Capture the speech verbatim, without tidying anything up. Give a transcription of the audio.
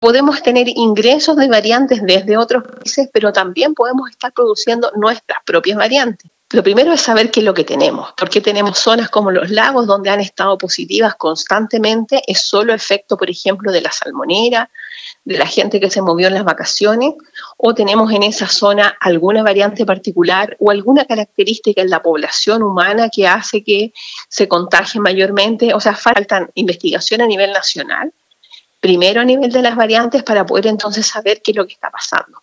podemos tener ingresos de variantes desde otros países, pero también podemos estar produciendo nuestras propias variantes. Lo primero es saber qué es lo que tenemos, porque tenemos zonas como los lagos donde han estado positivas constantemente, es solo efecto, por ejemplo, de la salmonera, de la gente que se movió en las vacaciones, o tenemos en esa zona alguna variante particular o alguna característica en la población humana que hace que se contagie mayormente. O sea, faltan investigación a nivel nacional, primero a nivel de las variantes, para poder entonces saber qué es lo que está pasando.